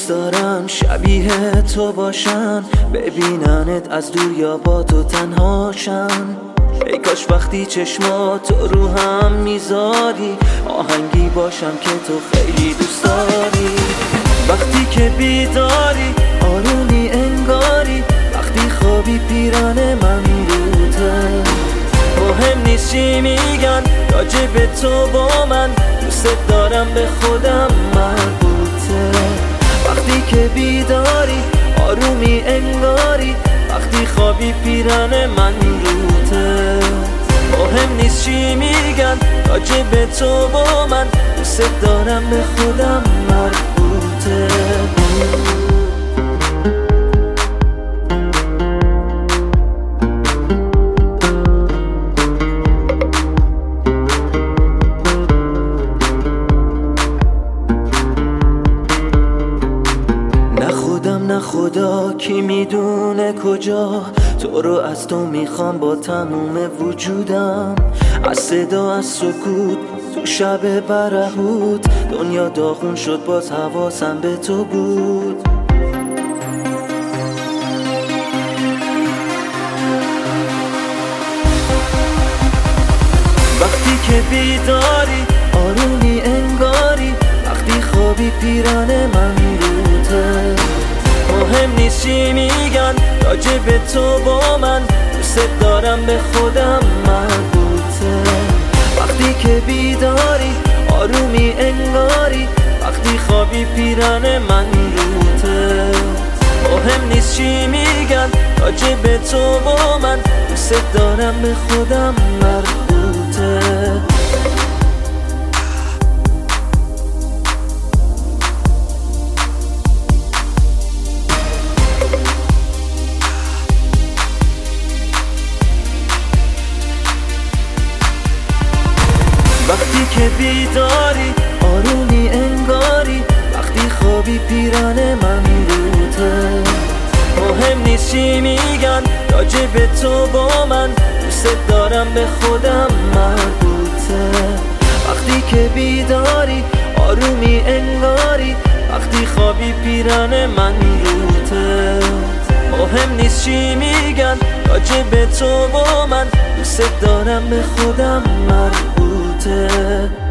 دوست دارم شبیه تو باشن، ببیننت از دور یا با تو تنهاشن. ای کاش وقتی چشمات رو هم میذاری آهنگی باشم که تو خیلی دوست داری. وقتی که بیداری آرومی انگاری، وقتی خوابی پیران من روته. مهم نیست چی میگن راجع به تو با من، دوست دارم به خودم مربوطه. وقتی که بیداری آرومی انگاری، وقتی خوابی پیران من روته. مهم نیست چی میگن راجع به تو با من، دوست دارم به خودم مربوطه. نه خدا کی میدونه کجا تو رو از تو میخوام با تموم وجودم. از صدا از سکوت تو شب برهوت، دنیا داغون شد باز حواسم به تو بود. وقتی که بیداری آرومی انگاری، وقتی خوابی پیران من روته. مهم نیست چی میگن راجع به تو با من، دوست دارم به خودم مربوطه. وقتی که بیداری آرومی انگاری، وقتی خوابی پیران من روته. مهم نیست چی میگن راجع به تو با من، دوست دارم به خودم مربوطه. وقتی که بیداری آرومی انگاری، وقتی خوابی پیران من روته. مهم نیست چی میگن راجع به تو با من، دوست دارم به خودم مربوطه. وقتی که بیداری آرومی انگاری، وقتی خوابی پیران من روته. مهم نیست چی میگن راجع به تو با من، دوست دارم به خودم مربوطه.